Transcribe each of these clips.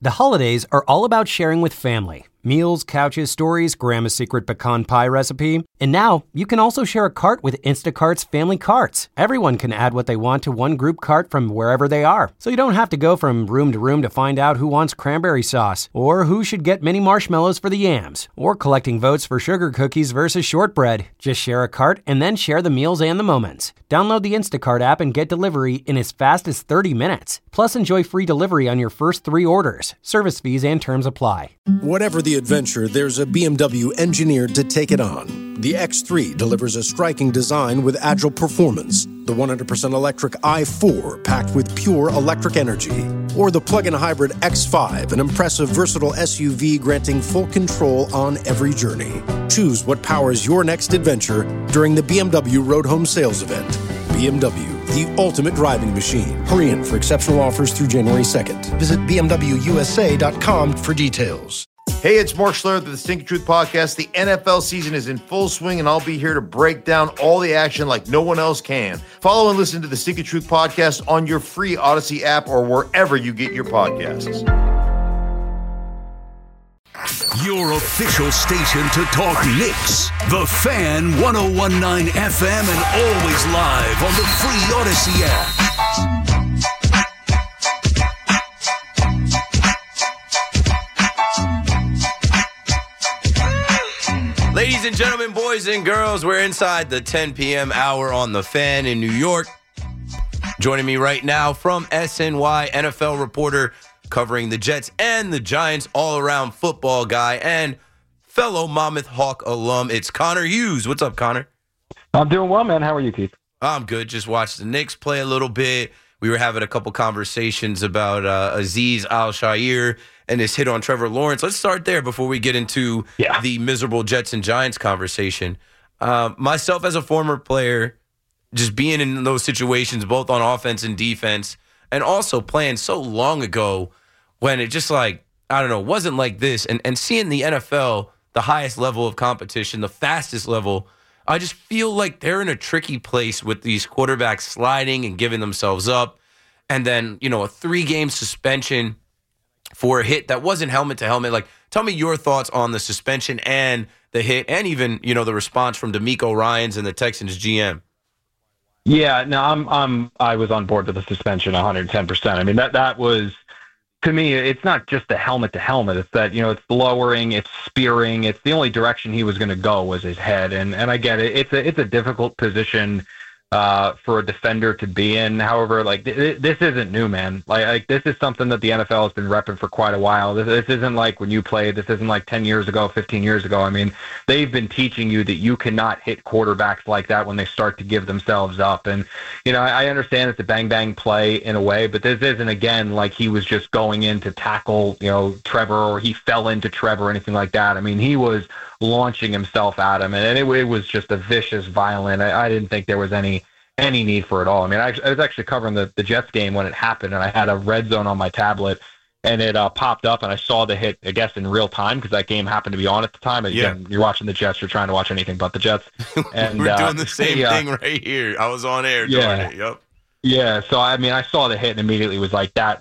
The holidays are all about sharing with family. Meals, couches, stories, Grandma's secret pecan pie recipe. And now, you can also share a cart with Instacart's Family Carts. Everyone can add what they want to one group cart from wherever they are. So you don't have to go from room to find out who wants cranberry sauce, or who should get mini marshmallows for the yams, or collecting votes for sugar cookies versus shortbread. Just share a cart and then share the meals and the moments. Download the Instacart app and get delivery in as fast as 30 minutes. Plus, enjoy free delivery on your first 3 orders. Service fees and terms apply. Whatever the adventure, there's a BMW engineered to take it on. The X3 delivers a striking design with agile performance. The 100% electric i4 packed with pure electric energy. Or the plug-in hybrid X5, an impressive versatile SUV granting full control on every journey. Choose what powers your next adventure during the BMW Road Home Sales Event. BMW, the ultimate driving machine. Hurry in for exceptional offers through January 2nd. Visit BMWUSA.com for details. Hey, it's Mark Schlereth of the Stinky Truth Podcast. The NFL season is in full swing, and I'll be here to break down all the action like no one else can. Follow and listen to the Stinky Truth Podcast on your free Odyssey app or wherever you get your podcasts. Your official station to talk Knicks. The Fan 101.9 FM and always live on the free Odyssey app. Ladies and gentlemen, boys and girls, we're inside the 10 p.m. hour on The Fan in New York. Joining me right now from SNY, NFL reporter covering the Jets and the Giants, all-around football guy, and fellow Monmouth Hawk alum, it's Connor Hughes. What's up, Connor? I'm doing well, man. How are you, Keith? I'm good. Just watched the Knicks play a little bit. We were having a couple conversations about Azeez Al-Shaair and his hit on Trevor Lawrence. Let's start there before we get into the miserable Jets and Giants conversation. Myself as a former player, just being in those situations, both on offense and defense, and also playing so long ago when it just wasn't like this. And seeing the NFL, the highest level of competition, the fastest level, I just feel like they're in a tricky place with these quarterbacks sliding and giving themselves up. And then, a 3-game suspension for a hit that wasn't helmet to helmet. Like, tell me your thoughts on the suspension and the hit, and even, the response from DeMeco Ryans and the Texans GM. Yeah, no, I was on board with the suspension 110%. I mean, that was, to me, it's not just the helmet to helmet. It's that, it's lowering, it's spearing. It's the only direction he was going to go was his head. And I get it. It's a difficult position for a defender to be in. However, this isn't new, man. Like this is something that the NFL has been repping for quite a while. This isn't like when you played. This isn't like 10 years ago, 15 years ago. I mean, they've been teaching you that you cannot hit quarterbacks like that when they start to give themselves up. And, I understand it's a bang-bang play in a way, but this isn't, again, like he was just going in to tackle, Trevor, or he fell into Trevor or anything like that. I mean, he was launching himself at him, and it was just a vicious, violent. I didn't think there was any need for it all. I mean, I was actually covering the Jets game when it happened, and I had a red zone on my tablet, and it popped up, and I saw the hit, I guess, in real time because that game happened to be on at the time. And again, you're watching the Jets, you're trying to watch anything but the Jets. And we're doing the same thing right here. I was on air doing it. Yep. Yeah, so I mean, I saw the hit and immediately was like, there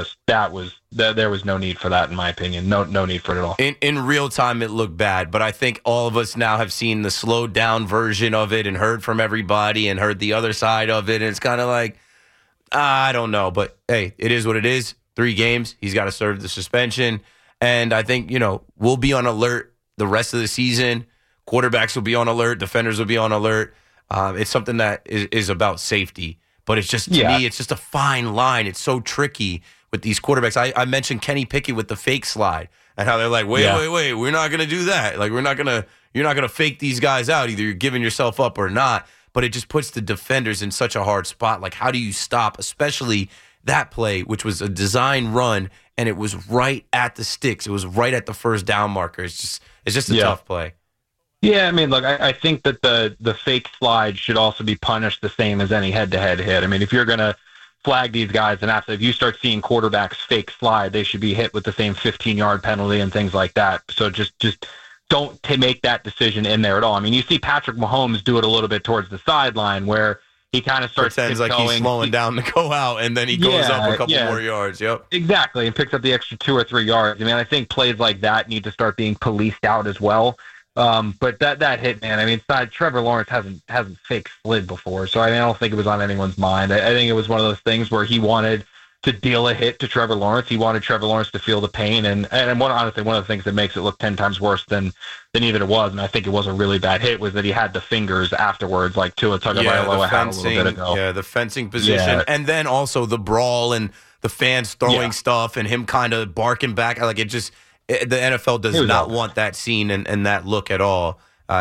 was no need for that, in my opinion. No need for it at all. In real time, it looked bad, but I think all of us now have seen the slowed down version of it and heard from everybody and heard the other side of it, and it's kind of like, I don't know, but hey, it is what it is. 3 games, he's got to serve the suspension, and I think, we'll be on alert the rest of the season. Quarterbacks will be on alert, defenders will be on alert. It's something that is about safety. But it's just, to me, it's just a fine line. It's so tricky with these quarterbacks. I mentioned Kenny Pickett with the fake slide and how they're like, wait, we're not going to do that. Like, you're not going to fake these guys out. Either you're giving yourself up or not. But it just puts the defenders in such a hard spot. Like, how do you stop, especially that play, which was a design run, and it was right at the sticks. It was right at the first down marker. It's just a tough play. Yeah, I mean, look, I think that the fake slide should also be punished the same as any head-to-head hit. I mean, if you're going to flag these guys, and after if you start seeing quarterbacks fake slide, they should be hit with the same 15-yard penalty and things like that. So just don't make that decision in there at all. I mean, you see Patrick Mahomes do it a little bit towards the sideline where he kind of starts pretends like he's slowing down to go out, and then he goes up a couple more yards. Yep. Exactly, and picks up the extra 2 or 3 yards. I mean, I think plays like that need to start being policed out as well. But that hit, man, I mean, it's not, Trevor Lawrence hasn't fake slid before, so I don't think it was on anyone's mind. I think it was one of those things where he wanted to deal a hit to Trevor Lawrence. He wanted Trevor Lawrence to feel the pain, and honestly, one of the things that makes it look 10 times worse than even it was, and I think it was a really bad hit, was that he had the fingers afterwards, like Tua Tagovailoa had a little bit ago. Yeah, the fencing position, and then also the brawl and the fans throwing stuff and him kind of barking back. Like, the NFL does not want that scene and that look at all.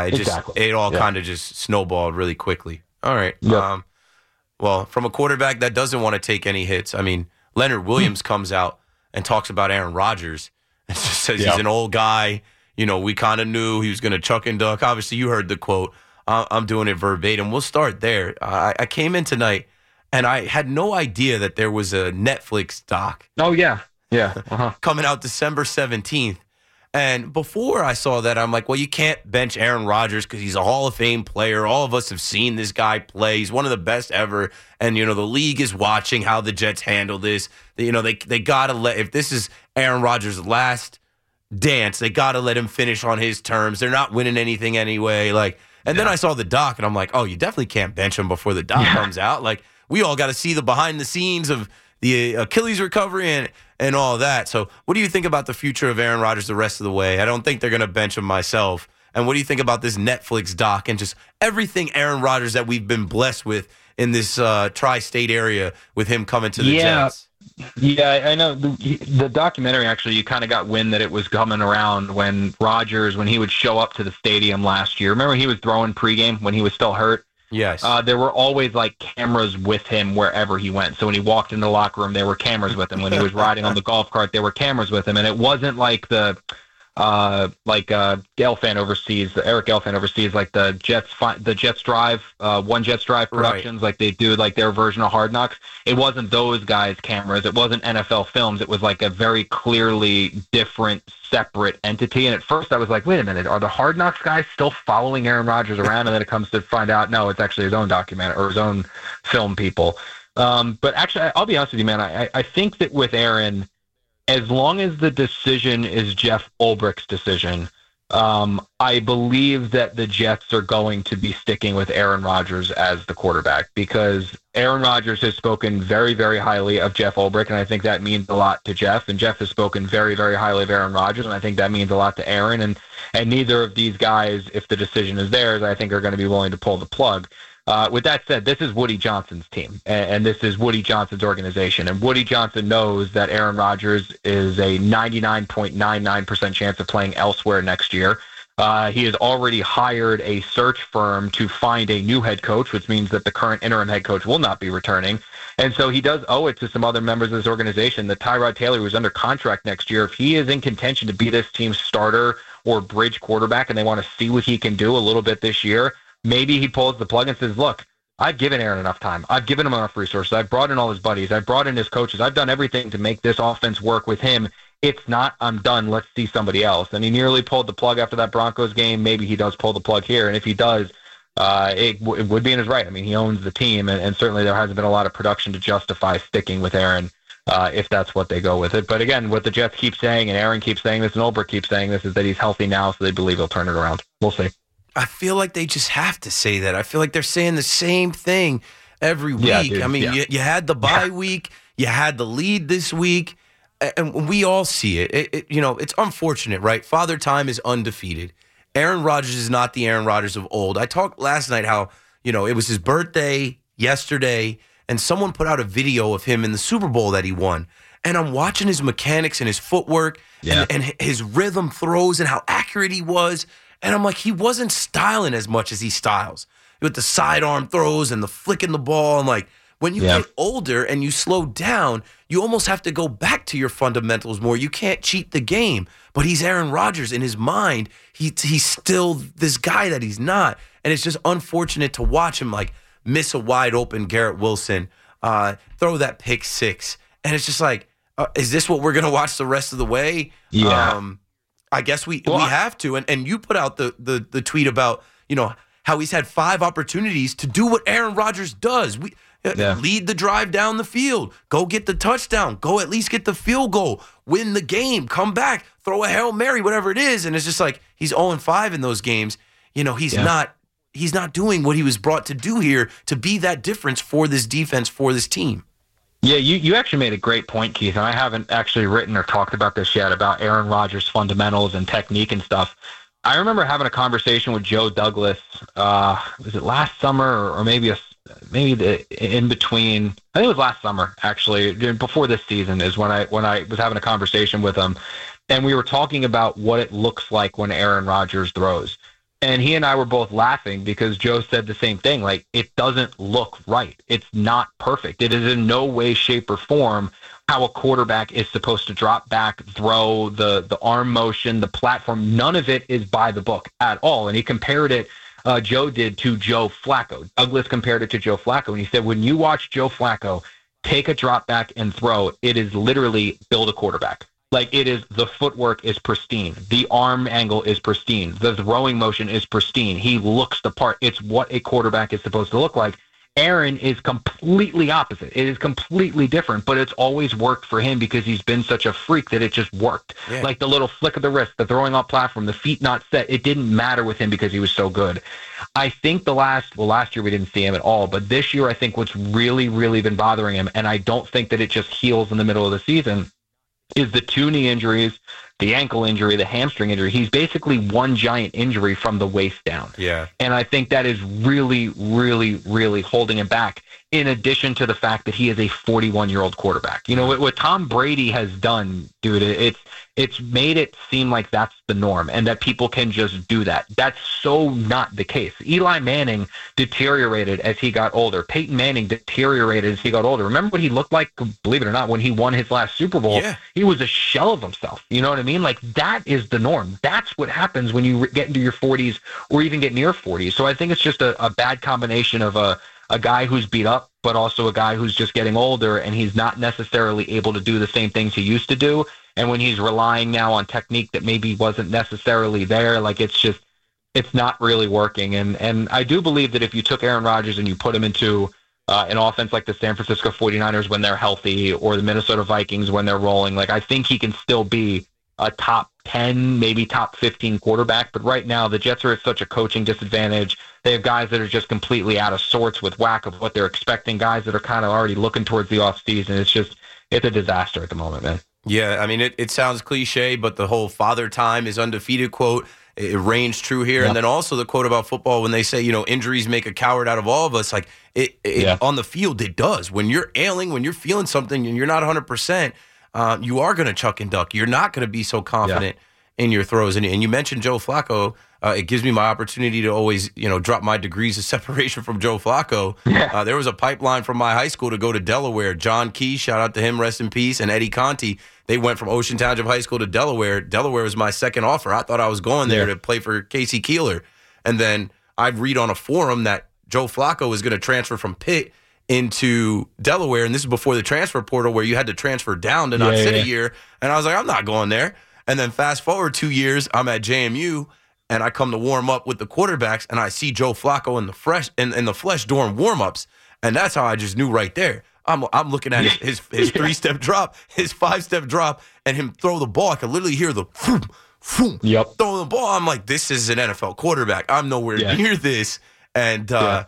It all kind of just snowballed really quickly. All right. Yep. Well, from a quarterback that doesn't want to take any hits, I mean, Leonard Williams comes out and talks about Aaron Rodgers and just says he's an old guy. You know, we kind of knew he was going to chuck and duck. Obviously, you heard the quote. I'm doing it verbatim. We'll start there. I came in tonight, and I had no idea that there was a Netflix doc. Oh, yeah. Yeah. Coming out December 17th. And before I saw that, I'm like, well, you can't bench Aaron Rodgers because he's a Hall of Fame player. All of us have seen this guy play. He's one of the best ever. And, you know, the league is watching how the Jets handle this. You know, they got to if this is Aaron Rodgers' last dance, they got to let him finish on his terms. They're not winning anything anyway. Then I saw the doc, and I'm like, oh, you definitely can't bench him before the doc comes out. Like, we all got to see the behind the scenes of the Achilles recovery and all that. So what do you think about the future of Aaron Rodgers the rest of the way? I don't think they're going to bench him myself. And what do you think about this Netflix doc and just everything Aaron Rodgers that we've been blessed with in this tri-state area with him coming to the Jets? Yeah, I know. The documentary, actually, you kind of got wind that it was coming around when Rodgers, when he would show up to the stadium last year. Remember he was throwing pregame when he was still hurt? Yes. There were always like cameras with him wherever he went. So when he walked in the locker room, there were cameras with him. When he was riding on the golf cart, there were cameras with him. And it wasn't like the Gelfand oversees, Eric Gelfand oversees like the Jets Drive, One Jets Drive productions, like they do like their version of Hard Knocks. It wasn't those guys' cameras. It wasn't NFL Films. It was like a very clearly different, separate entity. And at first I was like, wait a minute, are the Hard Knocks guys still following Aaron Rodgers around? And then it comes to find out, no, it's actually his own document or his own film people. But actually, I'll be honest with you, man. I think that with Aaron, as long as the decision is Jeff Ulbricht's decision, I believe that the Jets are going to be sticking with Aaron Rodgers as the quarterback, because Aaron Rodgers has spoken very, very highly of Jeff Ulbricht, and I think that means a lot to Jeff. And Jeff has spoken very, very highly of Aaron Rodgers, and I think that means a lot to Aaron. And neither of these guys, if the decision is theirs, I think are going to be willing to pull the plug. With that said, this is Woody Johnson's team, and this is Woody Johnson's organization. And Woody Johnson knows that Aaron Rodgers is a 99.99% chance of playing elsewhere next year. He has already hired a search firm to find a new head coach, which means that the current interim head coach will not be returning. And so he does owe it to some other members of this organization that Tyrod Taylor, who's under contract next year, if he is in contention to be this team's starter or bridge quarterback and they want to see what he can do a little bit this year, maybe he pulls the plug and says, look, I've given Aaron enough time. I've given him enough resources. I've brought in all his buddies. I've brought in his coaches. I've done everything to make this offense work with him. It's not, I'm done. Let's see somebody else. And he nearly pulled the plug after that Broncos game. Maybe he does pull the plug here. And if he does, it would be in his right. I mean, he owns the team, and certainly there hasn't been a lot of production to justify sticking with Aaron if that's what they go with it. But again, what the Jets keep saying, and Aaron keeps saying this, and Ulbricht keeps saying this, is that he's healthy now, so they believe he'll turn it around. We'll see. I feel like they just have to say that. I feel like they're saying the same thing every week. Yeah, dude, I mean, you had the bye week, you had the lead this week, and we all see it. You know, it's unfortunate, right? Father Time is undefeated. Aaron Rodgers is not the Aaron Rodgers of old. I talked last night how, you know, it was his birthday yesterday, and someone put out a video of him in the Super Bowl that he won. And I'm watching his mechanics and his footwork and his rhythm throws and how accurate he was. And I'm like, he wasn't styling as much as he styles with the sidearm throws and the flicking the ball. And like, when you get older and you slow down, you almost have to go back to your fundamentals more. You can't cheat the game. But he's Aaron Rodgers in his mind. He's still this guy that he's not. And it's just unfortunate to watch him like miss a wide open Garrett Wilson, throw that pick six. And it's just like, is this what we're going to watch the rest of the way? Yeah. I guess we have to. And you put out the tweet about, you know, how he's had 5 opportunities to do what Aaron Rodgers does. Lead the drive down the field, go get the touchdown, go at least get the field goal, win the game, come back, throw a Hail Mary, whatever it is. And it's just like he's 0-5 in those games. He's not doing what he was brought to do here to be that difference for this defense, for this team. Yeah, you actually made a great point, Keith, and I haven't actually written or talked about this yet, about Aaron Rodgers' fundamentals and technique and stuff. I remember having a conversation with Joe Douglas, was it last summer or maybe in between? I think it was last summer, actually, before this season is when I was having a conversation with him, and we were talking about what it looks like when Aaron Rodgers throws. And he and I were both laughing because Joe said the same thing. Like, it doesn't look right. It's not perfect. It is in no way, shape, or form how a quarterback is supposed to drop back, throw, the arm motion, the platform. None of it is by the book at all. And he compared it, Joe did, to Joe Flacco. Douglas compared it to Joe Flacco. And he said, when you watch Joe Flacco take a drop back and throw, it is literally build a quarterback. Like, it is, the footwork is pristine. The arm angle is pristine. The throwing motion is pristine. He looks the part. It's what a quarterback is supposed to look like. Aaron is completely opposite. It is completely different, but it's always worked for him because he's been such a freak that it just worked. Yeah. Like the little flick of the wrist, the throwing off platform, the feet not set, it didn't matter with him because he was so good. I think last year we didn't see him at all, but this year I think what's really, really been bothering him, and I don't think that it just heals in the middle of the season, is the 2 knee injuries, the ankle injury, the hamstring injury. He's basically one giant injury from the waist down. Yeah. And I think that is really, really, really holding him back, in addition to the fact that he is a 41-year-old quarterback. What Tom Brady has done, dude, it's made it seem like that's the norm and that people can just do that. That's so not the case. Eli Manning deteriorated as he got older. Peyton Manning deteriorated as he got older. Remember what he looked like, believe it or not, when he won his last Super Bowl? Yeah. He was a shell of himself. You know what I mean? Like, that is the norm. That's what happens when you get into your 40s or even get near 40s. So I think it's just a bad combination of a guy who's beat up, but also a guy who's just getting older, and he's not necessarily able to do the same things he used to do. And when he's relying now on technique that maybe wasn't necessarily there, like, it's not really working. And I do believe that if you took Aaron Rodgers and you put him into an offense like the San Francisco 49ers when they're healthy, or the Minnesota Vikings when they're rolling, like, I think he can still be a top 10, maybe top 15 quarterback. But right now, the Jets are at such a coaching disadvantage. They have guys that are just completely out of sorts with whack of what they're expecting, guys that are kind of already looking towards the offseason. It's a disaster at the moment, man. Yeah, I mean, it sounds cliche, but the whole Father Time is undefeated quote, it reigns true here. Yep. And then also the quote about football when they say, injuries make a coward out of all of us. Like, it on the field, it does. When you're ailing, when you're feeling something and you're not 100%, you are going to chuck and duck. You're not going to be so confident in your throws. And you mentioned Joe Flacco. It gives me my opportunity to always, drop my degrees of separation from Joe Flacco. Yeah. There was a pipeline from my high school to go to Delaware. John Key, shout out to him, rest in peace, and Eddie Conti. They went from Ocean Township High School to Delaware. Delaware was my second offer. I thought I was going there to play for Casey Keeler. And then I'd read on a forum that Joe Flacco was going to transfer from Pitt into Delaware, and this is before the transfer portal where you had to transfer down to not sit a year. And I was like, I'm not going there. And then fast forward 2 years, I'm at JMU, and I come to warm up with the quarterbacks, and I see Joe Flacco in the flesh during warm-ups, and that's how I just knew right there. I'm looking at his 3-step drop, his 5-step drop, and him throw the ball. I could literally hear the boom, boom, throwing the ball. I'm like, this is an NFL quarterback. I'm nowhere near this. And I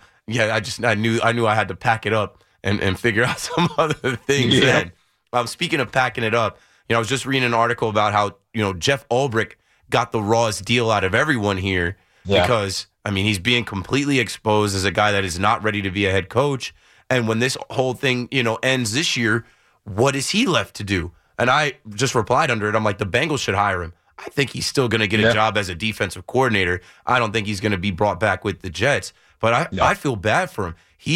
knew I had to pack it up and figure out some other things. Then, speaking of packing it up, I was just reading an article about how Jeff Ulbrich got the rawest deal out of everyone here because he's being completely exposed as a guy that is not ready to be a head coach. And when this whole thing ends this year, what is he left to do? And I just replied under it. I'm like, the Bengals should hire him. I think he's still going to get a job as a defensive coordinator. I don't think he's going to be brought back with the Jets. But I feel bad for him.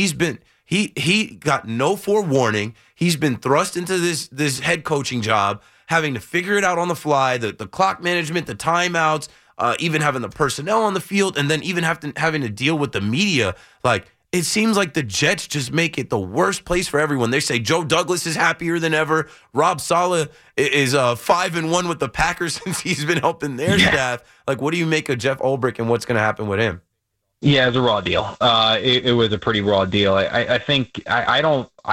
He got no forewarning. He's been thrust into this head coaching job, having to figure it out on the fly, the clock management, the timeouts, even having the personnel on the field, and then even having to deal with the media. Like, it seems like the Jets just make it the worst place for everyone. They say Joe Douglas is happier than ever. Rob Saleh is 5-1 with the Packers since he's been helping their staff. Like, what do you make of Jeff Ulbrich and what's going to happen with him? Yeah, it was a raw deal. It was a pretty raw deal. I think I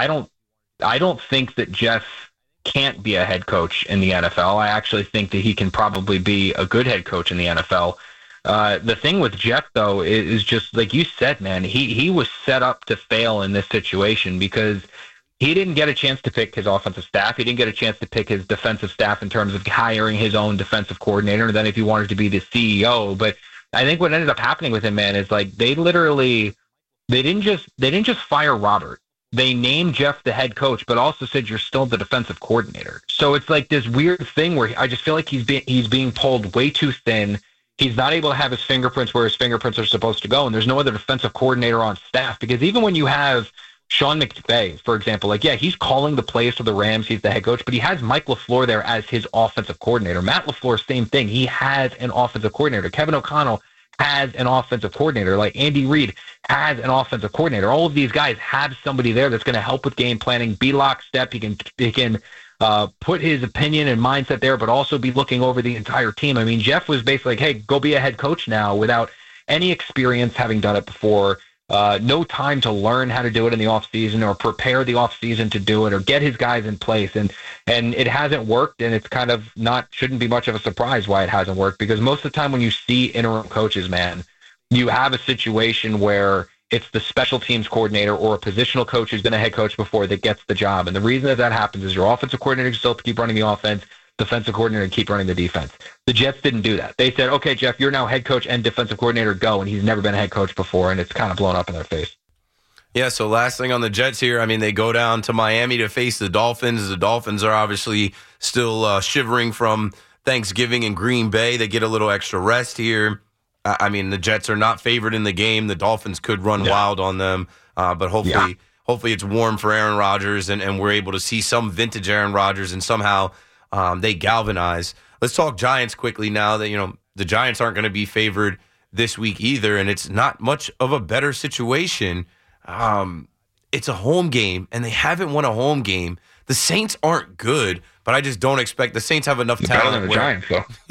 don't think that Jeff can't be a head coach in the NFL. I actually think that he can probably be a good head coach in the NFL. The thing with Jeff, though, is just like you said, man, he was set up to fail in this situation because he didn't get a chance to pick his offensive staff. He didn't get a chance to pick his defensive staff in terms of hiring his own defensive coordinator, and then if he wanted to be the CEO. But I think what ended up happening with him, man, is like they didn't just fire Robert. They named Jeff the head coach, but also said you're still the defensive coordinator. So it's like this weird thing where I just feel like he's being pulled way too thin. He's not able to have his fingerprints where his fingerprints are supposed to go, and there's no other defensive coordinator on staff. Because even when you have Sean McVay, for example, like, yeah, he's calling the plays for the Rams, he's the head coach, but he has Mike LaFleur there as his offensive coordinator. Matt LaFleur, same thing. He has an offensive coordinator. Kevin O'Connell has an offensive coordinator. Like Andy Reid has an offensive coordinator. All of these guys have somebody there that's going to help with game planning, be lockstep. He can put his opinion and mindset there, but also be looking over the entire team. I mean, Jeff was basically like, hey, go be a head coach now without any experience having done it before. No time to learn how to do it in the offseason or prepare the offseason to do it or get his guys in place. And it hasn't worked, and it's kind of shouldn't be much of a surprise why it hasn't worked, because most of the time when you see interim coaches, man, you have a situation where it's the special teams coordinator or a positional coach who's been a head coach before that gets the job. And the reason that happens is your offensive coordinator can still keep running the offense, defensive coordinator and keep running the defense. The Jets didn't do that. They said, okay, Jeff, you're now head coach and defensive coordinator, go. And he's never been a head coach before, and it's kind of blown up in their face. Yeah, so last thing on the Jets here, I mean, they go down to Miami to face the Dolphins. The Dolphins are obviously still shivering from Thanksgiving in Green Bay. They get a little extra rest here. I mean, the Jets are not favored in the game. The Dolphins could run wild on them, but hopefully it's warm for Aaron Rodgers, and we're able to see some vintage Aaron Rodgers, and somehow they galvanize. Let's talk Giants quickly now that, the Giants aren't going to be favored this week either, and it's not much of a better situation. It's a home game, and they haven't won a home game. The Saints aren't good, but I just don't expect the Saints have enough talent. Better than the Giants,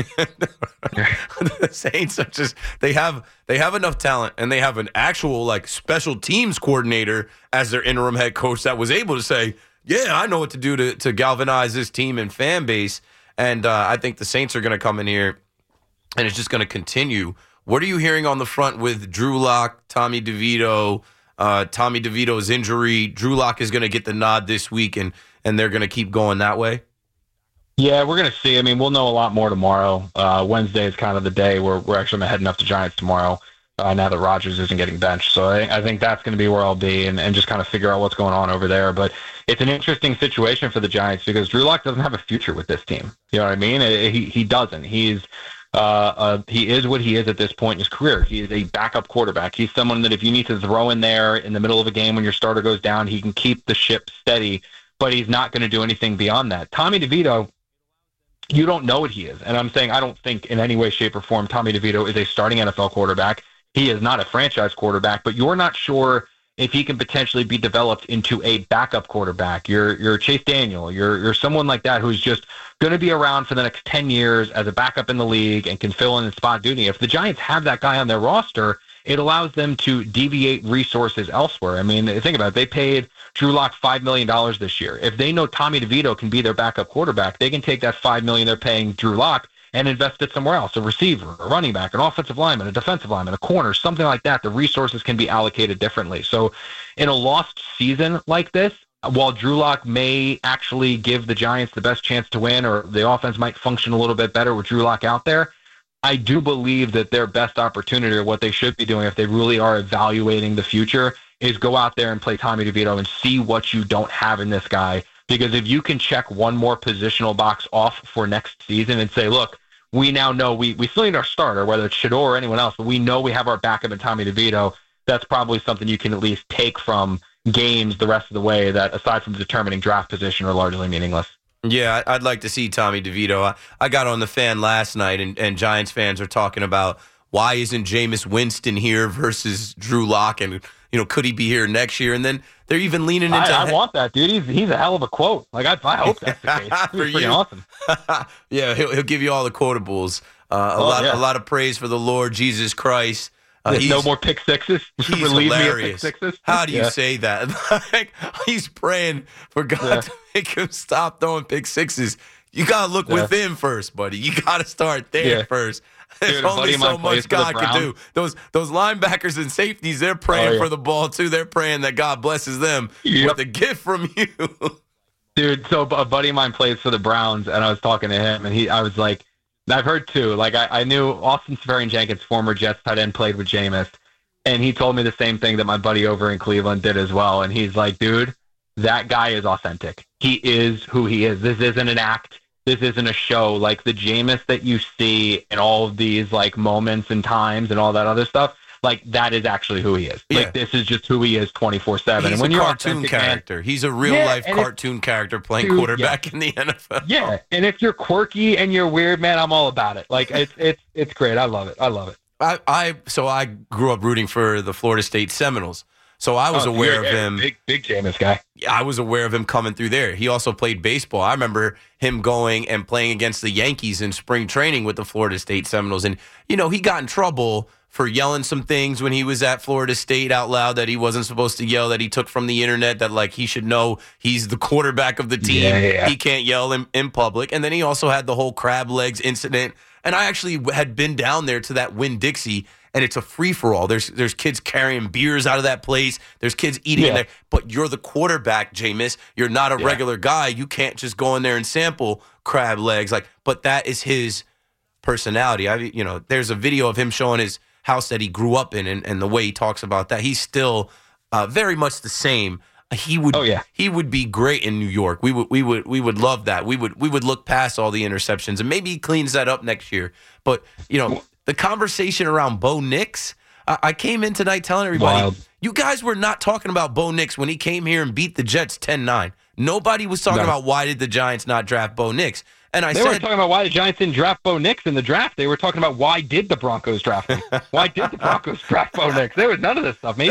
though. The Saints are just they have enough talent, and they have an actual special teams coordinator as their interim head coach that was able to say, yeah, I know what to do to galvanize this team and fan base. And I think the Saints are going to come in here, and it's just going to continue. What are you hearing on the front with Drew Lock, Tommy DeVito? Tommy DeVito's injury. Drew Lock is going to get the nod this week, and they're going to keep going that way? Yeah, we're going to see. I mean, we'll know a lot more tomorrow. Wednesday is kind of the day where we're actually heading up to Giants tomorrow now that Rodgers isn't getting benched. So I think that's going to be where I'll be and just kind of figure out what's going on over there. But it's an interesting situation for the Giants because Drew Lock doesn't have a future with this team. You know what I mean? He doesn't. He is what he is at this point in his career. He is a backup quarterback. He's someone that if you need to throw in there in the middle of a game when your starter goes down, he can keep the ship steady, but he's not going to do anything beyond that. Tommy DeVito, you don't know what he is. And I'm saying I don't think in any way, shape, or form Tommy DeVito is a starting NFL quarterback. He is not a franchise quarterback, but you're not sure if he can potentially be developed into a backup quarterback. You're Chase Daniel. You're someone like that who's just going to be around for the next 10 years as a backup in the league and can fill in spot duty. If the Giants have that guy on their roster, it allows them to deviate resources elsewhere. I mean, think about it. They paid Drew Lock $5 million this year. If they know Tommy DeVito can be their backup quarterback, they can take that $5 million they're paying Drew Lock and invest it somewhere else, a receiver, a running back, an offensive lineman, a defensive lineman, a corner, something like that. The resources can be allocated differently. So in a lost season like this, while Drew Lock may actually give the Giants the best chance to win, or the offense might function a little bit better with Drew Lock out there, I do believe that their best opportunity, or what they should be doing if they really are evaluating the future, is go out there and play Tommy DeVito and see what you don't have in this guy. Because if you can check one more positional box off for next season and say, look, we now know we still need our starter, whether it's Shador or anyone else, but we know we have our backup in Tommy DeVito, that's probably something you can at least take from games the rest of the way that, aside from determining draft position, are largely meaningless. Yeah, I'd like to see Tommy DeVito. I got on the Fan last night, and Giants fans are talking about why isn't Jameis Winston here versus Drew Lock, and could he be here next year? And then they're even leaning into. I want that, dude. He's a hell of a quote. Like I hope that's the case. He's pretty awesome. Yeah, he'll give you all the quotables. A lot of praise for the Lord Jesus Christ. No more pick sixes. He's Relieve hilarious. me of pick sixes. How do you say that? Like, he's praying for God to make him stop throwing pick sixes. You got to look within first, buddy. You got to start there first. There's only so much God can do. Those linebackers and safeties, they're praying for the ball, too. They're praying that God blesses them with a gift from you. Dude, so a buddy of mine plays for the Browns, and I was talking to him, and I was like, I've heard too. Like, I knew Austin Seferian-Jenkins, former Jets tight end, played with Jameis, and he told me the same thing that my buddy over in Cleveland did as well. And he's like, dude, that guy is authentic. He is who he is. This isn't an act. This isn't a show. Like, the Jameis that you see in all of these, like, moments and times and all that other stuff, like, that is actually who he is. Yeah. Like, this is just who he is 24/7. He's and when a cartoon character. He's a real-life cartoon character playing quarterback in the NFL. Yeah, and if you're quirky and you're weird, man, I'm all about it. Like, it's great. I love it. I love it. So I grew up rooting for the Florida State Seminoles. So I was aware of him. Big Jameis guy. I was aware of him coming through there. He also played baseball. I remember him going and playing against the Yankees in spring training with the Florida State Seminoles. And, you know, he got in trouble for yelling some things when he was at Florida State out loud that he wasn't supposed to yell, that he took from the internet, that, like, he should know he's the quarterback of the team. Yeah. He can't yell in public. And then he also had the whole crab legs incident. And I actually had been down there to that Winn-Dixie, and it's a free-for-all. There's kids carrying beers out of that place. There's kids eating in there. But you're the quarterback, Jameis. You're not a regular guy. You can't just go in there and sample crab legs. But that is his personality. There's a video of him showing his house that he grew up in, and the way he talks about that. He's still very much the same. He would be great in New York. We would love that. We would look past all the interceptions, and maybe he cleans that up next year. But the conversation around Bo Nix, I came in tonight telling everybody, you guys were not talking about Bo Nix when he came here and beat the Jets 10-9. Nobody was talking about why did the Giants not draft Bo Nix. And they weren't talking about why the Giants didn't draft Bo Nix in the draft. They were talking about why did the Broncos draft him? Why did the Broncos draft Bo Nix? There was none of this stuff. Man,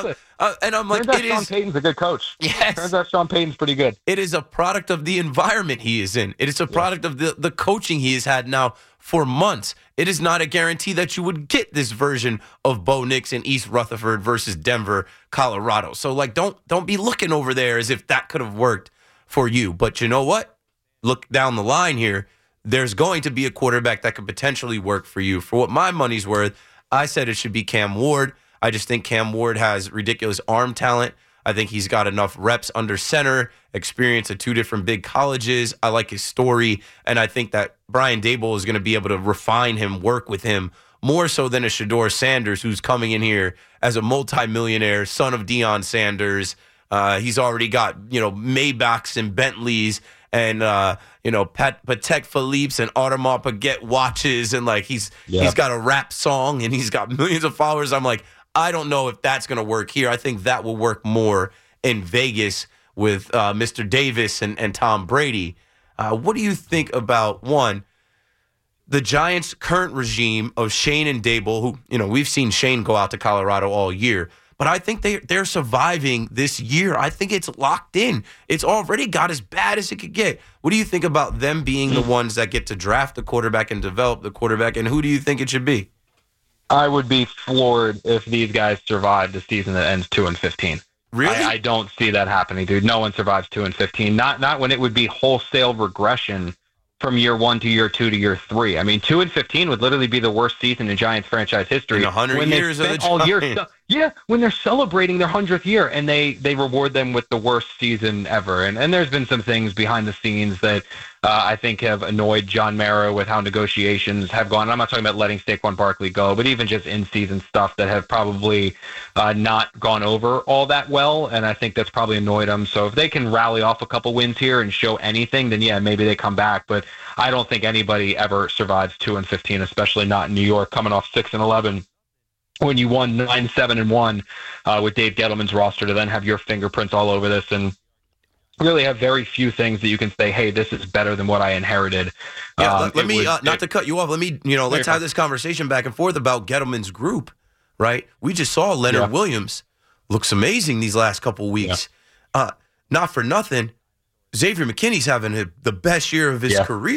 and I'm like, Sean Payton's a good coach. Yes. Turns out Sean Payton's pretty good. It is a product of the environment he is in. It is a product of the coaching he has had now for months. It is not a guarantee that you would get this version of Bo Nix in East Rutherford versus Denver, Colorado. So, like, don't be looking over there as if that could have worked for you. But you know what? Look down the line here. There's going to be a quarterback that could potentially work for you. For what my money's worth, I said it should be Cam Ward. I just think Cam Ward has ridiculous arm talent. I think he's got enough reps under center, experience at 2 different big colleges. I like his story, and I think that Brian Daboll is going to be able to refine him, work with him, more so than a Shedeur Sanders, who's coming in here as a multimillionaire, son of Deion Sanders. He's already got, Maybachs and Bentleys and, Patek Philippe's and Audemars Piguet watches. And, like, he's got a rap song and he's got millions of followers. I'm like, I don't know if that's going to work here. I think that will work more in Vegas with Mr. Davis and Tom Brady. What do you think about, one, the Giants' current regime of Shane and Daboll, who, we've seen Shane go out to Colorado all year, but I think they're surviving this year. I think it's locked in. It's already got as bad as it could get. What do you think about them being the ones that get to draft the quarterback and develop the quarterback, and who do you think it should be? I would be floored if these guys survive the season that ends 2-15. Really? I don't see that happening, dude. No one survives 2-15. Not when it would be wholesale regression from year 1 to year 2 to year 3. I mean, 2-15 would literally be the worst season in Giants franchise history. In 100 years of the Giants. When they're celebrating their 100th year, and they reward them with the worst season ever. And there's been some things behind the scenes that I think have annoyed John Mara with how negotiations have gone. I'm not talking about letting Saquon Barkley go, but even just in-season stuff that have probably not gone over all that well, and I think that's probably annoyed them. So if they can rally off a couple wins here and show anything, then yeah, maybe they come back. But I don't think anybody ever survives 2-15, especially not in New York, coming off 6-11. When you won 9-7-1 with Dave Gettleman's roster, to then have your fingerprints all over this and really have very few things that you can say, hey, this is better than what I inherited. Let me, not to cut you off, let's have this conversation back and forth about Gettleman's group, right? We just saw Leonard Williams looks amazing these last couple weeks. Yeah. Not for nothing, Xavier McKinney's having the best year of his career.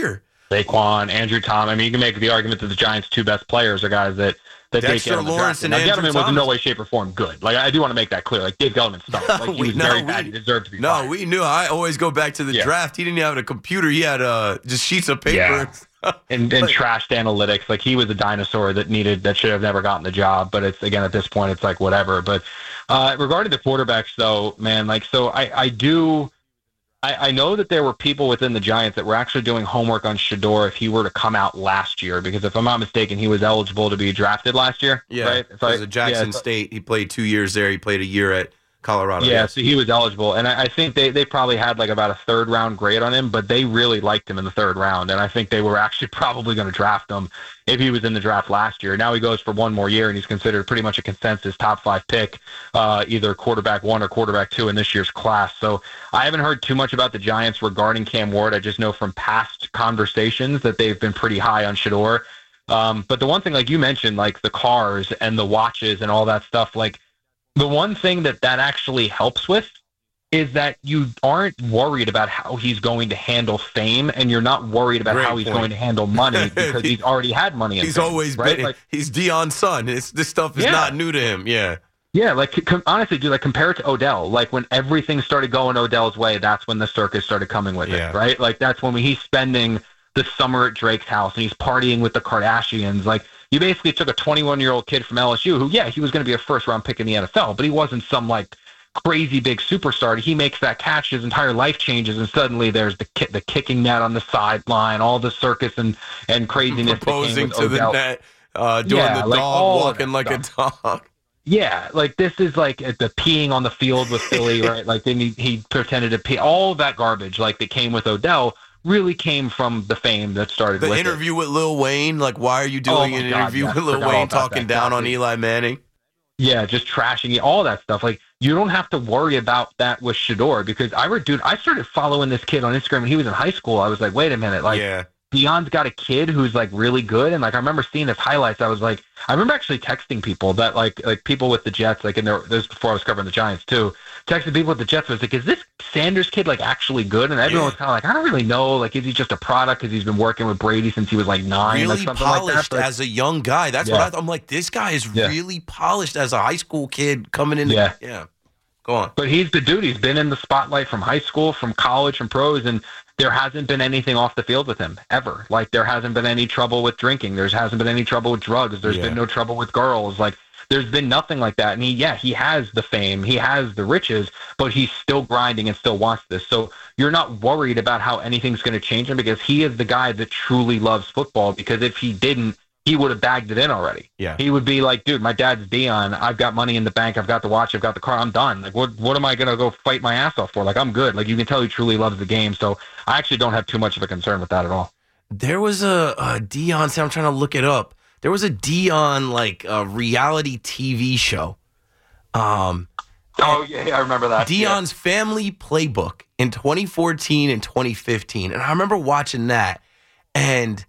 Saquon, Andrew Thomas. I mean, you can make the argument that the Giants' two best players are guys that Dave Gettleman drafted. Now, Gettleman was in no way, shape, or form good. Like, I do want to make that clear. Like, Dave Gettleman stunk. Like, he was very bad. He deserved to be fired. No, we knew. I always go back to the draft. He didn't have a computer. He had just sheets of paper. Yeah. and trashed analytics. Like, he was a dinosaur that should have never gotten the job. But it's, again, at this point, it's like whatever. But regarding the quarterbacks, though, man, like, so I know that there were people within the Giants that were actually doing homework on Shedeur if he were to come out last year, because if I'm not mistaken, he was eligible to be drafted last year. Yeah, right? It was at Jackson State. He played 2 years there. He played a year at Colorado. Yeah, so he was eligible. And I think they probably had like about a third-round grade on him, but they really liked him in the third round. And I think they were actually probably going to draft him if he was in the draft last year. Now he goes for one more year, and he's considered pretty much a consensus top 5 pick, either quarterback 1 or quarterback 2 in this year's class. So I haven't heard too much about the Giants regarding Cam Ward. I just know from past conversations that they've been pretty high on Shedeur. But the one thing, like you mentioned, like the cars and the watches and all that stuff, like the one thing that actually helps with is that you aren't worried about how he's going to handle fame, and you're not worried about how he's going to handle money because he's already had money. He's fame, always right? been. Like, he's Deion's son. This stuff is not new to him. Yeah. Yeah, like honestly, dude, like compare it to Odell. Like when everything started going Odell's way, that's when the circus started coming with it, right? Like that's when he's spending the summer at Drake's house and he's partying with the Kardashians. Like you basically took a 21-year-old kid from LSU who, he was going to be a first-round pick in the NFL, but he wasn't some like crazy big superstar. He makes that catch, his entire life changes, and suddenly there's the kicking net on the sideline, all the circus and craziness. Proposing to the net, doing the dog, walking like a dog. Yeah, like this is like the peeing on the field with Philly, right? Like then he pretended to pee. All of that garbage, like that came with Odell, really came from the fame that started with the interview with Lil Wayne. Like, why are you doing an interview with Lil Wayne talking down on Eli Manning? Yeah, just trashing it, all that stuff. Like, you don't have to worry about that with Shedeur because I started following this kid on Instagram when he was in high school. I was like, wait a minute, like. Yeah. Deion's got a kid who's like really good, and like I remember seeing his highlights. I was like, I remember actually texting people that like people with the Jets, like in there. This was before I was covering the Giants too. Texting people with the Jets, I was like, is this Sanders kid like actually good? And everyone was kind of like, I don't really know. Like, is he just a product because he's been working with Brady since he was like 9? Really like, something polished like that. as a young guy. That's what I'm like. This guy is really polished as a high school kid coming in. Yeah. Go on. But he's the dude. He's been in the spotlight from high school, from college, from pros, and there hasn't been anything off the field with him ever. Like, there hasn't been any trouble with drinking. There hasn't been any trouble with drugs. There's been no trouble with girls. Like, there's been nothing like that. And he has the fame. He has the riches, but he's still grinding and still wants this. So you're not worried about how anything's going to change him because he is the guy that truly loves football, because if he didn't, he would have bagged it in already. Yeah. He would be like, dude, my dad's Deion. I've got money in the bank. I've got the watch. I've got the car. I'm done. Like, what am I going to go fight my ass off for? Like, I'm good. Like, you can tell he truly loves the game. So I actually don't have too much of a concern with that at all. There was a Deion, I'm trying to look it up. There was a Deion, like, a reality TV show. I remember that. Deion's Family Playbook in 2014 and 2015. And I remember watching that. And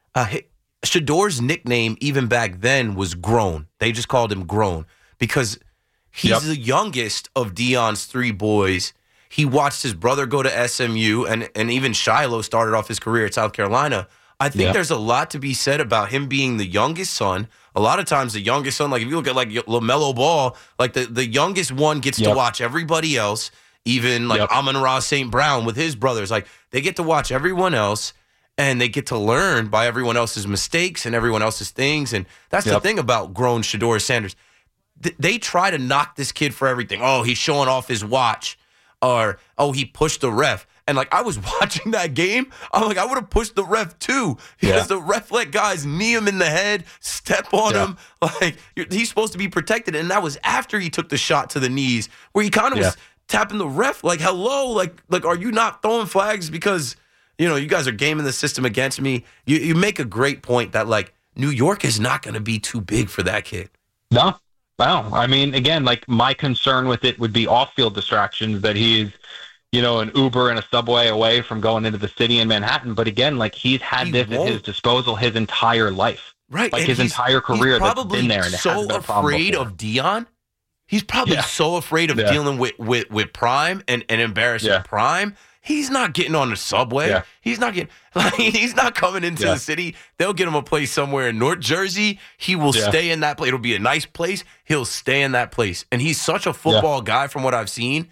Shedeur's nickname, even back then, was Grown. They just called him Grown because he's the youngest of Deion's 3 boys. He watched his brother go to SMU, and even Shiloh started off his career at South Carolina. I think there's a lot to be said about him being the youngest son. A lot of times the youngest son, like if you look at like LaMelo Ball, like the youngest one gets to watch everybody else, even like Amon-Ra St. Brown with his brothers. Like they get to watch everyone else. And they get to learn by everyone else's mistakes and everyone else's things. And that's the thing about grown Shedeur Sanders. They try to knock this kid for everything. Oh, he's showing off his watch. Or, oh, he pushed the ref. And, like, I was watching that game. I'm like, I would have pushed the ref, too. Because the ref let guys knee him in the head, step on him. Like, he's supposed to be protected. And that was after he took the shot to the knees, where he kind of was tapping the ref. Like, hello? Like, are you not throwing flags because... You know, you guys are gaming the system against me. You make a great point that, like, New York is not going to be too big for that kid. No. Wow. I mean, again, like, my concern with it would be off-field distractions, that he's, you know, an Uber and a subway away from going into the city in Manhattan. But again, like, he's had this at his disposal his entire life. Right. Like, his entire career that's been there. And he's probably so afraid of Deion. He's probably so afraid of dealing with Prime and embarrassing Prime. He's not getting on the subway. Yeah. He's not coming into the city. They'll get him a place somewhere in North Jersey. He will stay in that place. It'll be a nice place. He'll stay in that place. And he's such a football guy from what I've seen.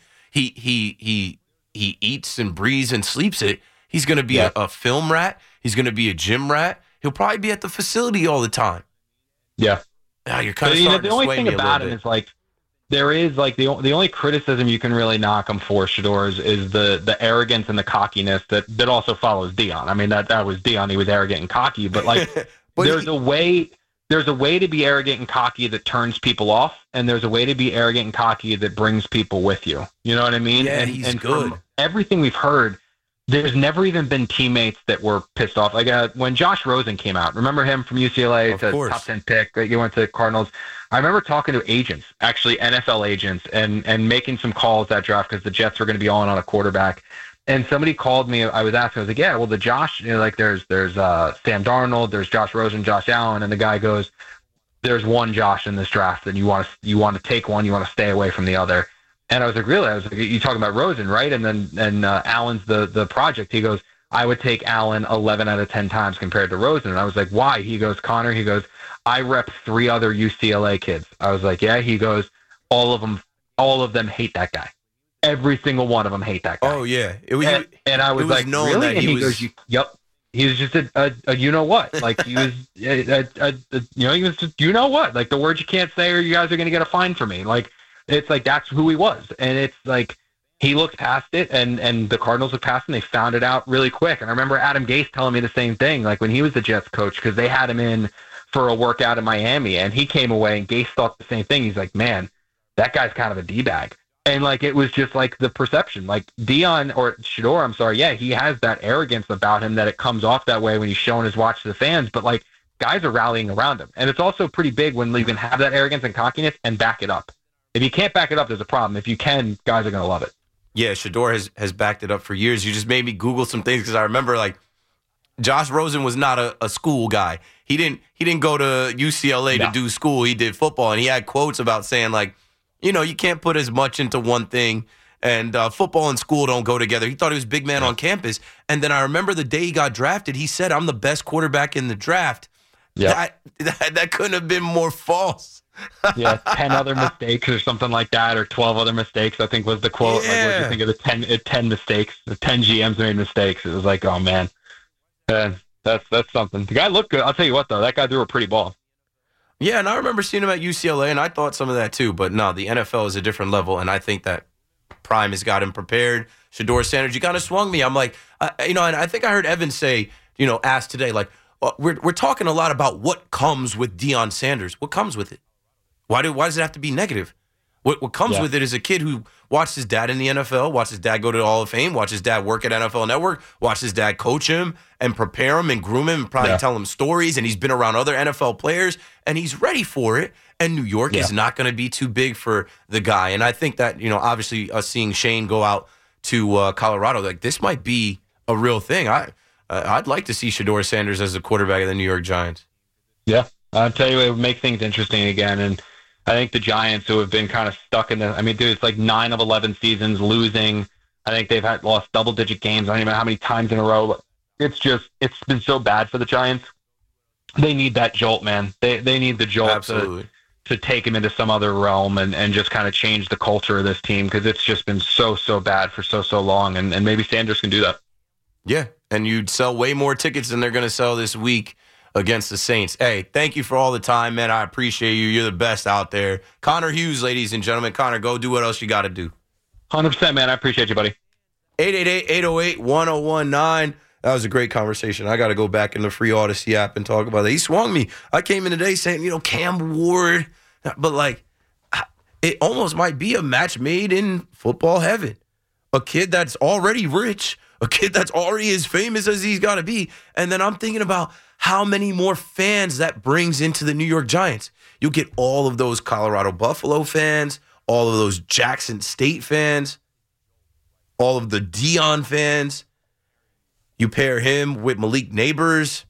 He eats and breathes and sleeps it. He's going to be a film rat. He's going to be a gym rat. He'll probably be at the facility all the time. Yeah. You're kind of starting the to only sway thing me about a him little is like there is like the only criticism you can really knock him for, Shedeur, is the arrogance and the cockiness that also follows Deion. I mean that was Deion. He was arrogant and cocky, but like there's a way to be arrogant and cocky that turns people off, and there's a way to be arrogant and cocky that brings people with you. You know what I mean? Yeah, and he's good. From everything we've heard, there's never even been teammates that were pissed off. Like when Josh Rosen came out, remember him from UCLA, top 10 pick, he went to Cardinals. I remember talking to agents, actually NFL agents, and making some calls that draft because the Jets were going to be all in on a quarterback. And somebody called me. I was asking, I was like, yeah, well, the Josh, like there's Sam Darnold, there's Josh Rosen, Josh Allen, and the guy goes, there's one Josh in this draft, and you want to take one, you want to stay away from the other. And I was like, really? I was like, you talking about Rosen, right? And then Allen's the project. He goes, I would take Allen 11 out of 10 times compared to Rosen. And I was like, why? He goes, Connor, he goes, I rep 3 other UCLA kids. I was like, yeah. He goes, all of them hate that guy. Every single one of them hate that guy. Oh yeah. And I was like, really? And he goes, yep. He was just a you know what? Like he was he was just you know what? Like the words you can't say or you guys are going to get a fine for me. Like it's like that's who he was. And it's like he looked past it and the Cardinals looked past it and they found it out really quick. And I remember Adam Gase telling me the same thing, like when he was the Jets coach, because they had him in for a workout in Miami and he came away and Gase thought the same thing. He's like, man, that guy's kind of a D-bag. And like it was just like the perception, like Deion or Shedeur, I'm sorry, yeah, he has that arrogance about him that it comes off that way when he's showing his watch to the fans. But like guys are rallying around him, and it's also pretty big when you can have that arrogance and cockiness and back it up. If you can't back it up, there's a problem. If you can, guys are going to love it. Yeah, Shedeur has backed it up for years. You just made me Google some things because I remember like Josh Rosen was not a school guy. He didn't go to UCLA to do school. He did football, and he had quotes about saying like, you know, you can't put as much into one thing, and football and school don't go together. He thought he was big man on campus. And then I remember the day he got drafted, he said, I'm the best quarterback in the draft. Yeah. That couldn't have been more false. 10 other mistakes or something like that, or 12 other mistakes, I think was the quote. Yeah. Like, what do you think of the 10 mistakes? The 10 GMs made mistakes. It was like, oh, man. That's something. The guy looked good. I'll tell you what, though. That guy threw a pretty ball. Yeah, and I remember seeing him at UCLA, and I thought some of that too. But no, the NFL is a different level, and I think that Prime has got him prepared. Shedeur Sanders, you kind of swung me. I'm like, and I think I heard Evan say, ask today, like, we're talking a lot about what comes with Deion Sanders. What comes with it? Why does it have to be negative? What comes with it is a kid who watched his dad in the NFL, watched his dad go to the Hall of Fame, watched his dad work at NFL Network, watched his dad coach him and prepare him and groom him and probably tell him stories, and he's been around other NFL players, and he's ready for it, and New York is not going to be too big for the guy. And I think that, obviously us seeing Shane go out to Colorado, like this might be a real thing. I'd like to see Shedeur Sanders as the quarterback of the New York Giants. Yeah, I'll tell you, it would make things interesting again, and I think the Giants, who have been kind of stuck in it's like 9 of 11 seasons losing. I think they've lost double-digit games. I don't even know how many times in a row. It's been so bad for the Giants. They need that jolt, man. They need the jolt to take them into some other realm and just kind of change the culture of this team, because it's just been so bad for so long, and maybe Sanders can do that. Yeah, and you'd sell way more tickets than they're going to sell this week against the Saints. Hey, thank you for all the time, man. I appreciate you. You're the best out there. Connor Hughes, ladies and gentlemen. Connor, go do what else you got to do. 100%, man. I appreciate you, buddy. 888-808-1019. That was a great conversation. I got to go back in the free Odyssey app and talk about that. He swung me. I came in today saying, Cam Ward. But, like, it almost might be a match made in football heaven. A kid that's already rich, a kid that's already as famous as he's got to be. And then I'm thinking about how many more fans that brings into the New York Giants. You'll get all of those Colorado Buffalo fans, all of those Jackson State fans, all of the Deion fans. You pair him with Malik Neighbors.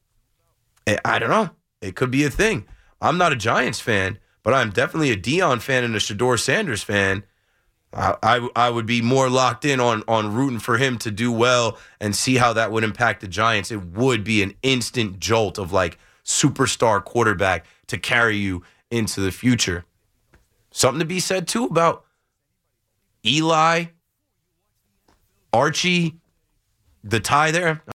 I don't know. It could be a thing. I'm not a Giants fan, but I'm definitely a Deion fan and a Shedeur Sanders fan. I would be more locked in on rooting for him to do well and see how that would impact the Giants. It would be an instant jolt of like superstar quarterback to carry you into the future. Something to be said too about Eli, Archie, the tie there.